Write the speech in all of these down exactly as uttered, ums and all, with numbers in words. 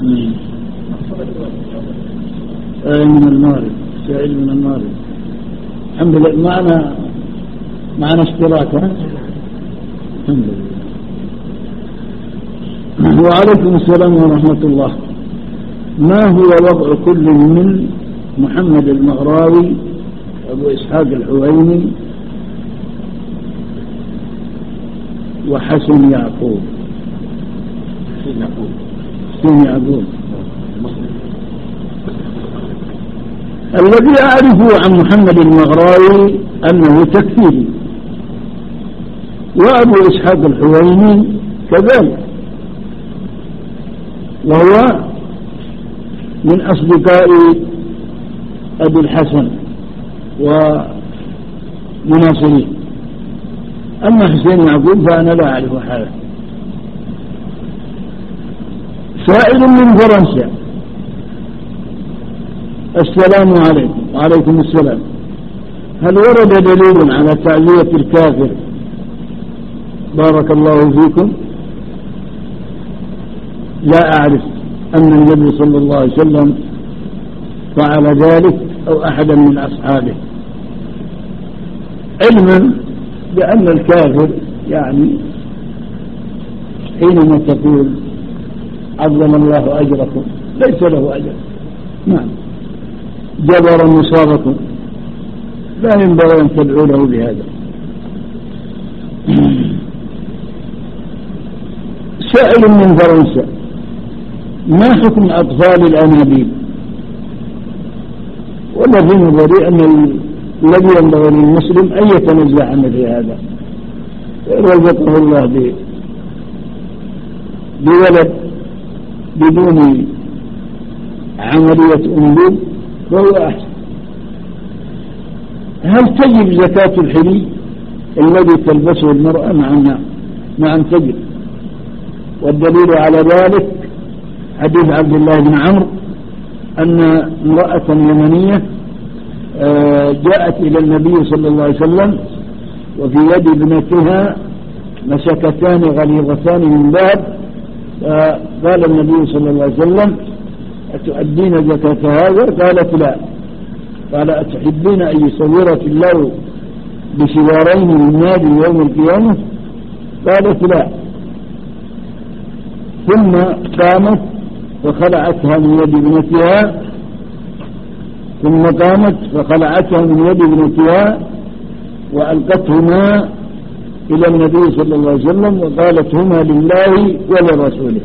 أي من المارد، سائل من المارد. الحمد لله معنا معنا اشتراك. الحمد لله. وعليكم السلام ورحمة الله. ما هو وضع كل من محمد المغراوي، أبو إسحاق الحويني، وحسن يعقوب؟ حسين يعقوب حسين يعقوب الذي أعرفه عن محمد المغراوي أنه تكفيري، وأبو إسحاق الحويني كذلك، وهو من أصدقاء أبي الحسن ومناصريه. أما حسين يعقوب فأنا لا أعرف حاله. سائل من فرنسا: السلام عليكم. وعليكم السلام. هل ورد دليل على تعزية الكافر؟ بارك الله فيكم. لا أعرف أن النبي صلى الله عليه وسلم فعل ذلك أو أحدا من أصحابه، علما بأن الكافر يعني حينما تقول عظم الله أجركم ليس له أجر، نعم، جبر مصابكم، لا ينبغي أن تدعو له بهذا. سائل من فرنسا: ما حكم أطفال الأنابيب؟ ولا في نظري أن الذي ينبغي للمسلم أن يتنزع عن مثل هذا، رزقه الله بولد بدون عملية أنبوب فهو أحسن. هل تجب زكاة الحلي الذي تلبسه المرأة؟ نعم نعم نعم تجب، والدليل على ذلك حديث عبد الله بن عمرو أن امرأة يمنية جاءت إلى النبي صلى الله عليه وسلم وفي يد ابنتها مسكتان غليظتان من ذهب، فقال النبي صلى الله عليه وسلم: أتؤدين زكاة هذا؟ قالت: لا. قال: أتحبين أن يصورك الله بشوارين من نار يوم القيامة؟ قالت: لا. ثم قامت فخلعتها من يد ابنتها ثم قامت فخلعتها من يد ابنتها وألقتهما إلى النبي صلى الله عليه وسلم وقالت: هما لله ولرسوله.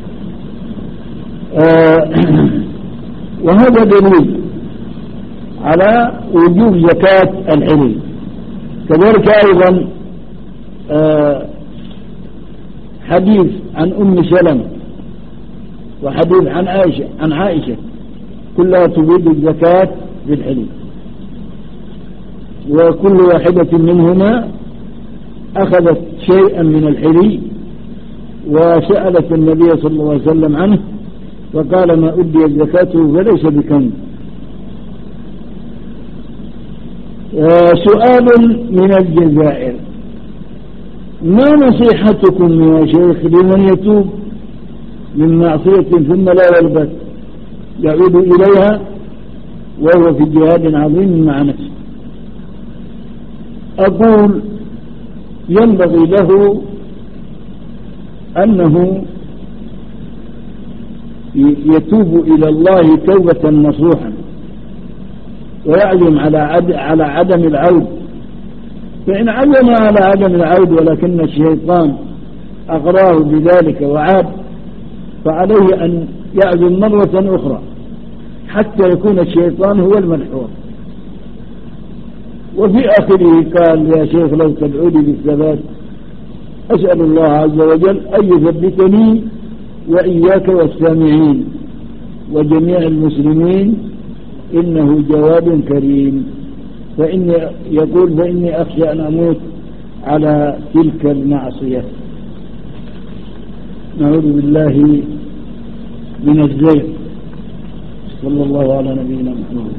آه وهذا دليل على وجوب زكاة الحلي. كذلك أيضا آه حديث عن أم سلمة وحديث عن عائشة عن عائشة كلها تفيد الزكاة في الحلي، وكل واحدة منهما أخذت شيئا من الحلي وسألت النبي صلى الله عليه وسلم عنه فقال: ما أدي زكاته فليس بكنز. سؤال من الجزائر: ما نصيحتكم يا شيخ لمن يتوب من معصية ثم لا يلبث يعود إليها وهو في جهاد عظيم مع نفسه؟ أقول: ينبغي له أنه يتوب إلى الله توبة نصوحا ويعزم على على عدم العود، فإن عزم على عدم العود ولكن الشيطان أغراه بذلك وعاد فعليه أن يعزم مرة أخرى حتى يكون الشيطان هو الملحوظ. وفي آخره قال: يا شيخ لو تدعوني بالثبات أسأل الله عز وجل أن يثبتني وإياك والسامعين وجميع المسلمين، إنه جواب كريم. فإني يقول: فإني أخشى أن أموت على تلك المعصية. نعوذ بالله من الزيغ. صلى الله على نبينا محمد.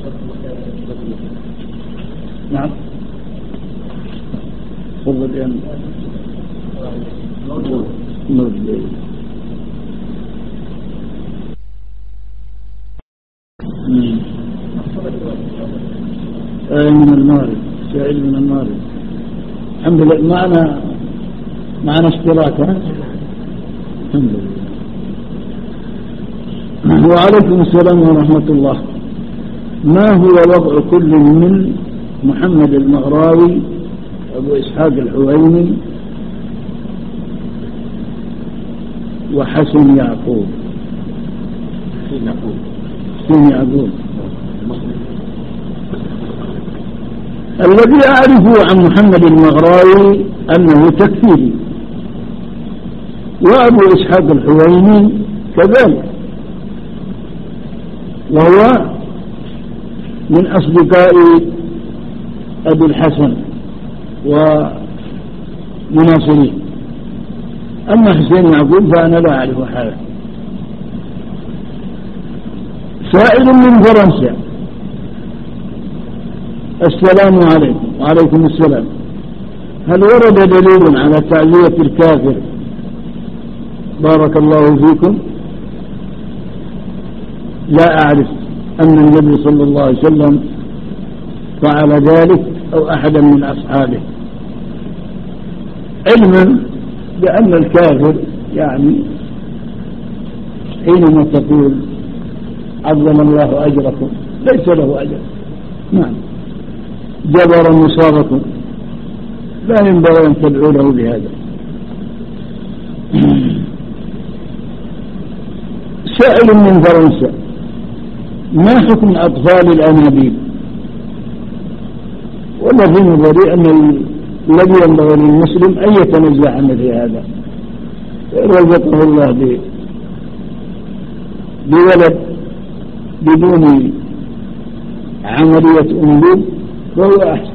نعم تفضل يا نور. 嗯。 الحمد لله. 嗯。 نعم. 嗯。 نور الليل. 嗯。 نور الليل. سائل من النار. الحمد لله معنا معنا اشتراك. ها الحمد لله. وعليكم السلام ورحمة الله. ما هو وضع كل من محمد المغراوي أبو إسحاق الحويني وحسن يعقوب؟ حسين يعقوب. حسين يعقوب. الذي أعرفه عن محمد المغراوي أنه تكفيري، وأبو إسحاق الحويني كذلك، وهو من أصدقاء أبي الحسن ومناصرين. أما حسين يعقوب فأنا لا أعرف حاله. سائل من فرنسا: السلام عليكم. وعليكم السلام. هل ورد دليل على تعزية الكافر؟ بارك الله فيكم. لا أعرف أن النبي صلى الله عليه وسلم فعل ذلك أو أحدا من أصحابه، علما بأن الكافر يعني حينما تقول عظم الله أجركم ليس له أجر. نعم، جبر مصابكم، لا ينبغي أن تدعو له بهذا. سائل من فرنسا: ما حكم أطفال الأنابيب؟ والله في نظري أن الذي ينبغي للمسلم أن يتنزع عن مثل هذا. رزقه الله بولد بدون عملية أنبوب فهو أحسن.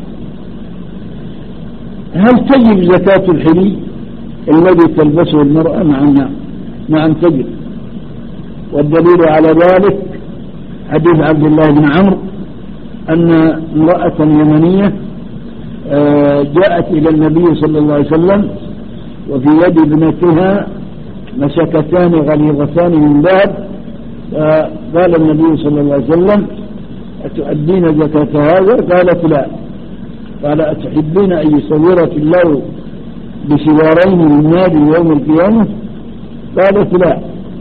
هل تجب زكاة الحلي الذي تلبسه المرأة؟ مع النعم نعم تجب، والدليل على ذلك حديث عبد الله بن عمرو أن امرأة يمنية جاءت إلى النبي صلى الله عليه وسلم وفي يد ابنتها مسكتان غليظتان من ذهب، فقال النبي صلى الله عليه وسلم: أتؤدين زكاة هذا؟ قالت: لا. قال: أتحبين أن يصورك الله بسوارين من نار يوم القيامة؟ قالت: لا.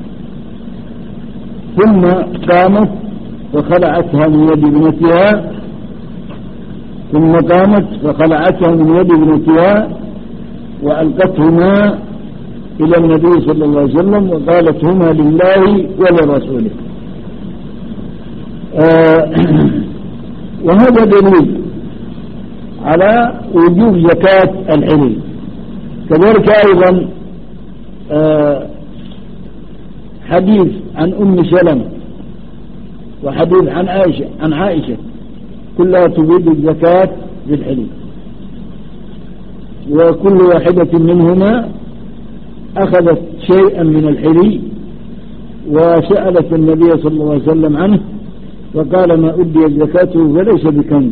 ثم قامت فخلعتها من يد ابنتها ثم قامت فخلعتها من يد ابنتها وألقتهما إلى النبي صلى الله عليه وسلم وقالت: هما لله ولرسوله. آه وهذا دليل على وجوب زكاة الحلي. كذلك أيضا آه حديث عن أم سلمة وحديث عن عائشة عن عائشة كلها تفيد الزكاة بالحلي، وكل واحدة منهما أخذت شيئا من الحلي وسألت النبي صلى الله عليه وسلم عنه فقال: ما أدي زكاته فليس بكنز.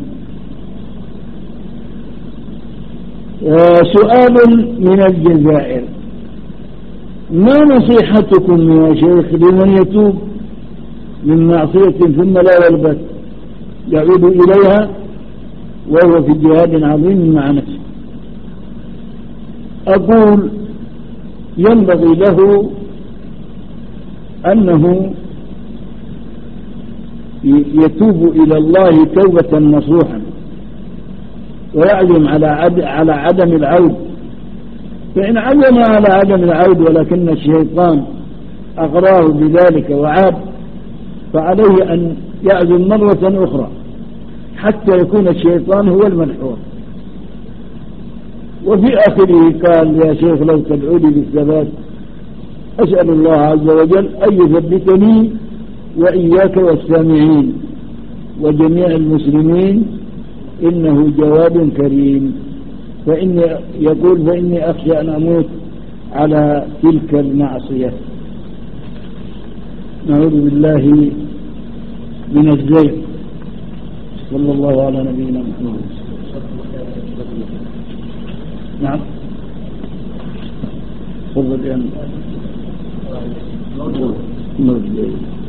سؤال من الجزائر: ما نصيحتكم يا شيخ لمن يتوب من معصية ثم لا يلبث يعود إليها وهو في جهاد عظيم مع نفسه؟ أقول: ينبغي له أنه يتوب إلى الله توبة نصوحا ويعزم على عدم العود، فإن عزم على عدم العود ولكن الشيطان أغراه بذلك وعاد فعليه أن يعزم مرة أخرى حتى يكون الشيطان هو الملحوظ. وفي آخره قال: يا شيخ لو تدعوني بالثبات أسأل الله عز وجل أن يثبتني وإياك والسامعين وجميع المسلمين، إنه جواد كريم. فإني يقول: فإني أخشى أن أموت على تلك المعصية. نعوذ بالله من الزيغ. صلى الله على نبينا محمد. نعم تفضل.